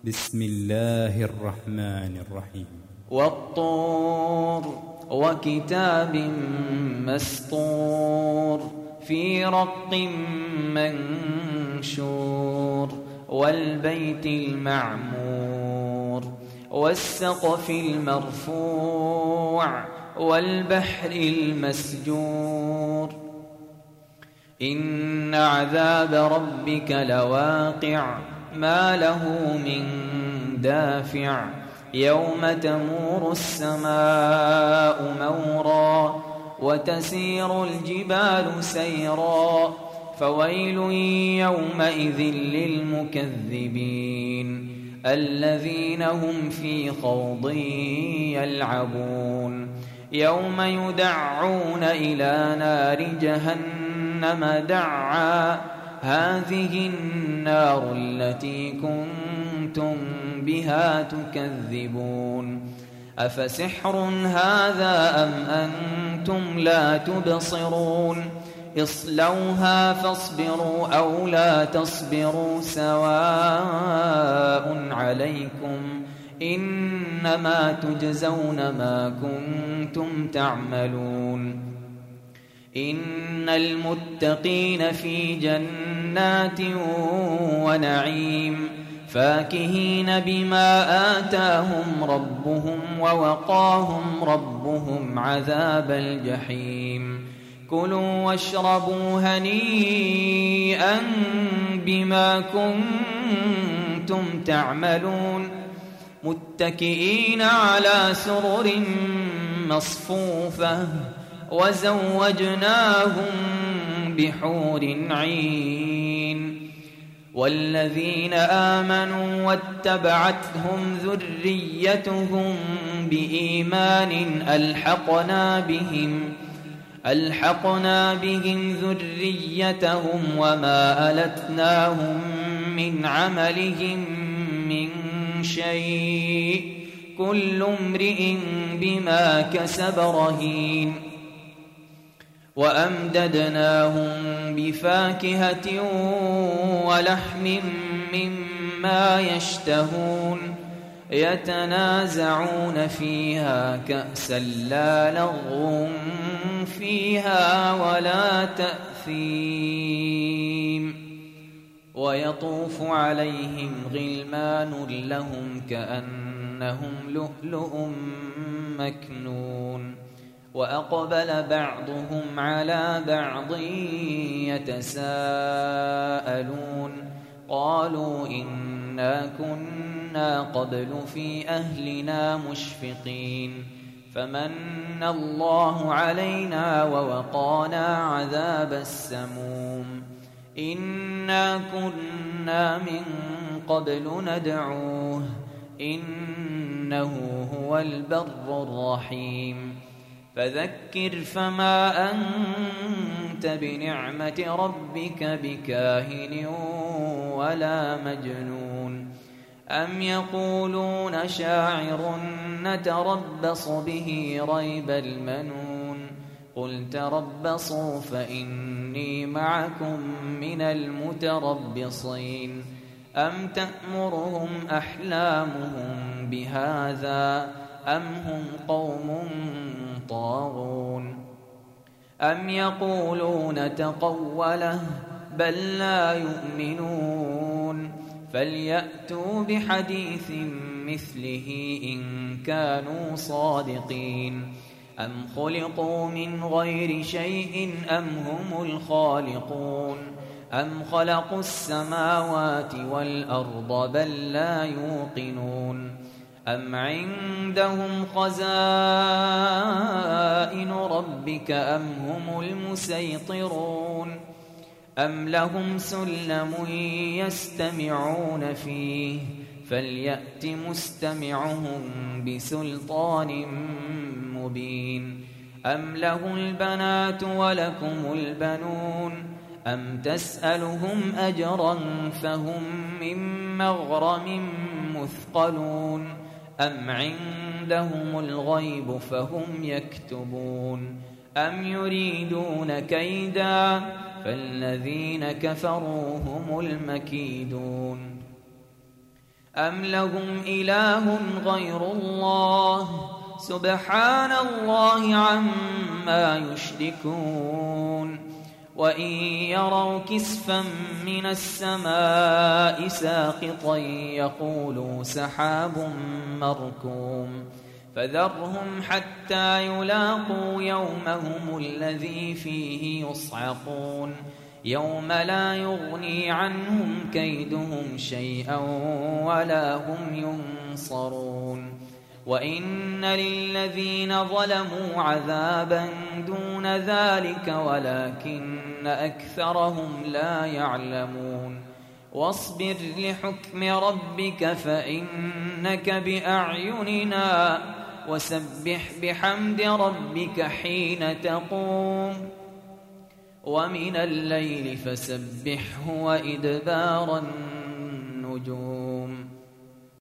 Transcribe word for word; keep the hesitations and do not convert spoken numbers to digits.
بسم الله الرحمن الرحيم. والطور وكتاب مسطور في رق منشور والبيت المعمور والسقف المرفوع والبحر المسجور إن عذاب ربك لواقع ما له من دافع يوم تمور السماء مورا وتسير الجبال سيرا فويل يومئذ للمكذبين الذين هم في خوض يلعبون يوم يدعون إلى نار جهنم دعا هذه النار التي كنتم بها تكذبون أفسحر هذا أم أنتم لا تبصرون اصلوها فاصبروا أو لا تصبروا سواء عليكم إنما تجزون ما كنتم تعملون إن المتقين في جنات ونعيم فاكهين بما آتاهم ربهم ووقاهم ربهم عذاب الجحيم كلوا واشربوا هنيئا بما كنتم تعملون متكئين على سرر مصفوفة وزوجناهم بحور عين والذين آمنوا واتبعتهم ذريتهم بإيمان ألحقنا بهم ألحقنا بهم ذريتهم وما ألتناهم من عملهم من شيء كل امرئ بما كسب رهين وأمددناهم بفاكهة ولحم مما يشتهون يتنازعون فيها كأسا لا لغو فيها ولا تأثيم ويطوف عليهم غلمان لهم كأنهم لؤلؤ مكنون وأقبل بعضهم على بعض يتساءلون قالوا إنا كنا قبل في أهلنا مشفقين فمن الله علينا ووقانا عذاب السموم إنا كنا من قبل ندعوه إنه هو البر الرحيم فذكر فما أنت بنعمة ربك بكاهن ولا مجنون أم يقولون شاعر نتربص به ريب المنون قل تربصوا فإني معكم من المتربصين أم تأمرهم أحلامهم بهذا أم هم قوم طاغون أم يقولون تقوله بل لا يؤمنون فليأتوا بحديث مثله إن كانوا صادقين أم خلقوا من غير شيء أم هم الخالقون أم خلقوا السماوات والأرض بل لا يوقنون أم عندهم خزائن ربك أم هم المسيطرون أم لهم سلم يستمعون فيه فليأت مستمعهم بسلطان مبين أم له البنات ولكم البنون أم تسألهم أجرا فهم من مغرم مثقلون أم عندهم الغيب فهم يكتبون أم يريدون كيدا فالذين كفروا هم المكيدون أم لهم إله غير الله سبحان الله عما يشركون وإن يروا كسفا من السماء ساقطا يقولوا سحاب مركوم فذرهم حتى يلاقوا يومهم الذي فيه يصعقون يوم لا يغني عنهم كيدهم شيئا ولا هم ينصرون وإن للذين ظلموا عذابا دون ذلك ولكن أكثرهم لا يعلمون واصبر لحكم ربك فإنك بأعيننا وسبح بحمد ربك حين تقوم ومن الليل فسبحه وإدبار النجوم